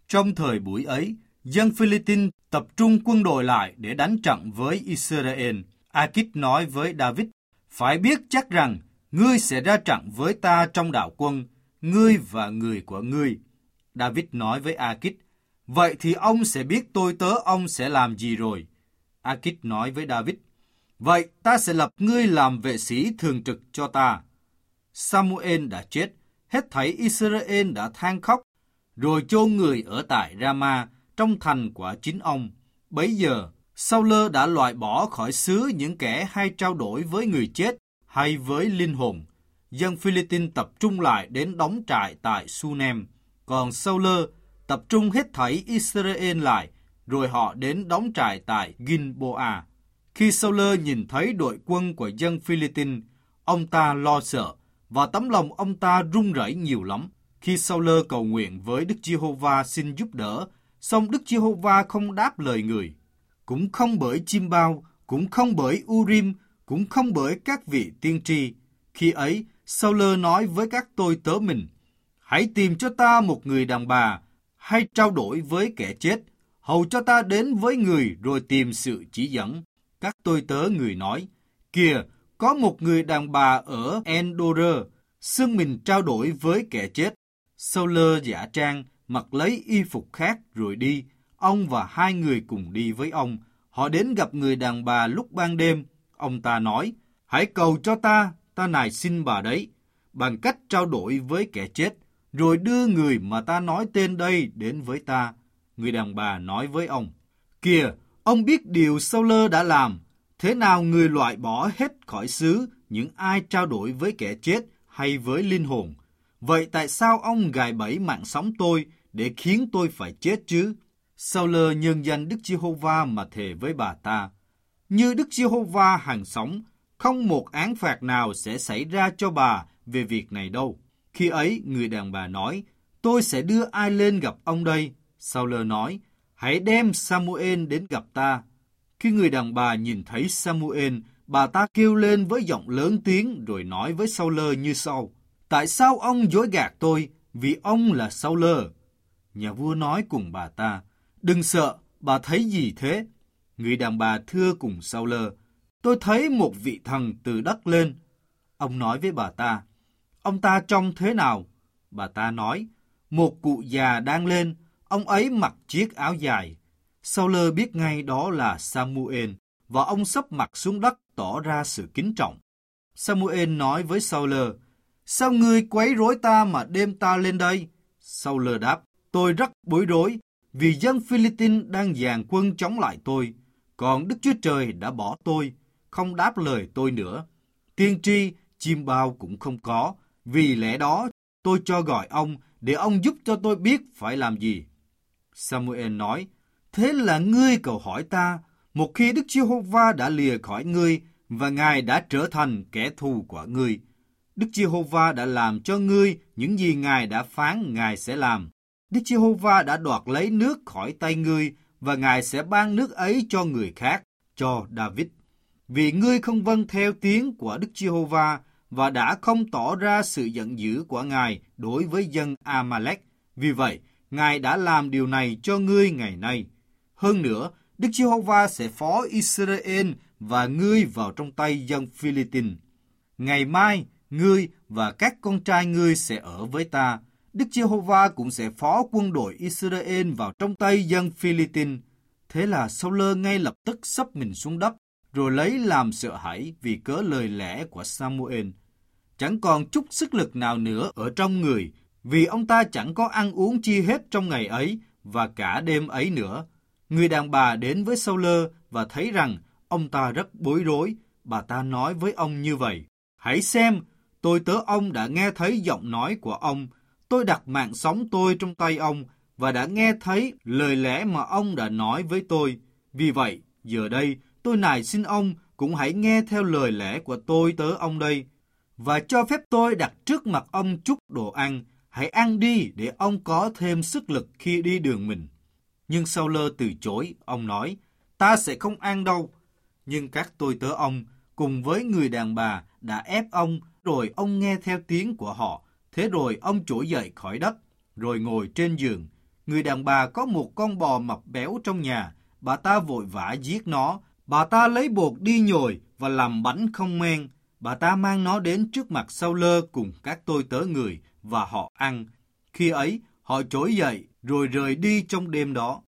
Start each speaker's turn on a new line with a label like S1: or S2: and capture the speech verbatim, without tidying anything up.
S1: Trong thời buổi ấy, dân Philippines tập trung quân đội lại để đánh trận với Israel. Akit nói với David, phải biết chắc rằng ngươi sẽ ra trận với ta trong đạo quân, ngươi và người của ngươi. David nói với Akit, vậy thì ông sẽ biết tôi tớ ông sẽ làm gì rồi. Akit nói với David, vậy ta sẽ lập ngươi làm vệ sĩ thường trực cho ta. Samuel đã chết, hết thảy Israel đã than khóc, rồi chôn người ở tại Rama, trong thành của chính ông. Bấy giờ, Saul đã loại bỏ khỏi xứ những kẻ hay trao đổi với người chết hay với linh hồn. Dân Philippines tập trung lại đến đóng trại tại Sunem, còn Saul tập trung hết thảy Israel lại, rồi họ đến đóng trại tại Gilboa. Khi Saul nhìn thấy đội quân của dân Philippines, ông ta lo sợ, và tấm lòng ông ta run rẩy nhiều lắm. Khi Saul cầu nguyện với Đức Giê-hô-va xin giúp đỡ, song Đức Giê-hô-va không đáp lời người. Cũng không bởi chim bao, cũng không bởi Urim, cũng không bởi các vị tiên tri. Khi ấy, Saul nói với các tôi tớ mình, hãy tìm cho ta một người đàn bà, hay trao đổi với kẻ chết, hầu cho ta đến với người rồi tìm sự chỉ dẫn. Các tôi tớ người nói, kìa, có một người đàn bà ở Endor, xưng mình trao đổi với kẻ chết. Saul giả trang, mặc lấy y phục khác rồi đi. Ông và hai người cùng đi với ông. Họ đến gặp người đàn bà lúc ban đêm. Ông ta nói, hãy cầu cho ta, ta nài xin bà đấy, bằng cách trao đổi với kẻ chết, rồi đưa người mà ta nói tên đây đến với ta. Người đàn bà nói với ông, kìa, ông biết điều Saul đã làm, thế nào người loại bỏ hết khỏi xứ những ai trao đổi với kẻ chết hay với linh hồn. Vậy tại sao ông gài bẫy mạng sống tôi để khiến tôi phải chết chứ? Saul nhân danh Đức Giê-hô-va mà thề với bà ta, như Đức Giê-hô-va hằng sống, không một án phạt nào sẽ xảy ra cho bà về việc này đâu. Khi ấy, người đàn bà nói, tôi sẽ đưa ai lên gặp ông đây? Saul nói, hãy đem Samuel đến gặp ta. Khi người đàn bà nhìn thấy Samuel, bà ta kêu lên với giọng lớn tiếng rồi nói với Saul như sau, tại sao ông dối gạt tôi, vì ông là Saul? Nhà vua nói cùng bà ta, đừng sợ, bà thấy gì thế? Người đàn bà thưa cùng Saul, tôi thấy một vị thần từ đất lên. Ông nói với bà ta, ông ta trông thế nào? Bà ta nói, một cụ già đang lên, ông ấy mặc chiếc áo dài. Saul biết ngay đó là Samuel, và ông sấp mặt xuống đất tỏ ra sự kính trọng. Samuel nói với Saul, sao ngươi quấy rối ta mà đem ta lên đây? Saul đáp, tôi rất bối rối, vì dân Philippines đang dàn quân chống lại tôi, còn Đức Chúa Trời đã bỏ tôi, không đáp lời tôi nữa. Tiên tri, chim bao cũng không có, vì lẽ đó tôi cho gọi ông để ông giúp cho tôi biết phải làm gì. Samuel nói, thế là ngươi cầu hỏi ta, một khi Đức Giê-hô-va đã lìa khỏi ngươi và Ngài đã trở thành kẻ thù của ngươi. Đức Giê-hô-va đã làm cho ngươi những gì Ngài đã phán Ngài sẽ làm. Đức Giê-hô-va đã đoạt lấy nước khỏi tay ngươi và Ngài sẽ ban nước ấy cho người khác, cho David. Vì ngươi không vâng theo tiếng của Đức Giê-hô-va và đã không tỏ ra sự giận dữ của Ngài đối với dân A-ma-lek. Vì vậy, Ngài đã làm điều này cho ngươi ngày nay. Hơn nữa, Đức Giê-hô-va sẽ phó Israel và ngươi vào trong tay dân Philippines. Ngày mai, ngươi và các con trai ngươi sẽ ở với ta. Đức Giê-hô-va cũng sẽ phó quân đội Israel vào trong tay dân Philippines. Thế là Saul ngay lập tức sấp mình xuống đất, rồi lấy làm sợ hãi vì cớ lời lẽ của Samuel. Chẳng còn chút sức lực nào nữa ở trong người, vì ông ta chẳng có ăn uống chi hết trong ngày ấy và cả đêm ấy nữa. Người đàn bà đến với Saul và thấy rằng ông ta rất bối rối. Bà ta nói với ông như vậy, hãy xem, tôi tớ ông đã nghe thấy giọng nói của ông. Tôi đặt mạng sống tôi trong tay ông và đã nghe thấy lời lẽ mà ông đã nói với tôi. Vì vậy, giờ đây, tôi nài xin ông cũng hãy nghe theo lời lẽ của tôi tớ ông đây, và cho phép tôi đặt trước mặt ông chút đồ ăn. Hãy ăn đi để ông có thêm sức lực khi đi đường mình. Nhưng Saul từ chối, ông nói, ta sẽ không ăn đâu. Nhưng các tôi tớ ông cùng với người đàn bà đã ép ông, rồi ông nghe theo tiếng của họ. Thế rồi ông trỗi dậy khỏi đất, rồi ngồi trên giường. người đàn bà có một con bò mập béo trong nhà, bà ta vội vã giết nó. Bà ta lấy bột đi nhồi và làm bánh không men. Bà ta mang nó đến trước mặt Sao-lơ cùng các tôi tớ người và họ ăn. Khi ấy, họ trỗi dậy rồi rời đi trong đêm đó.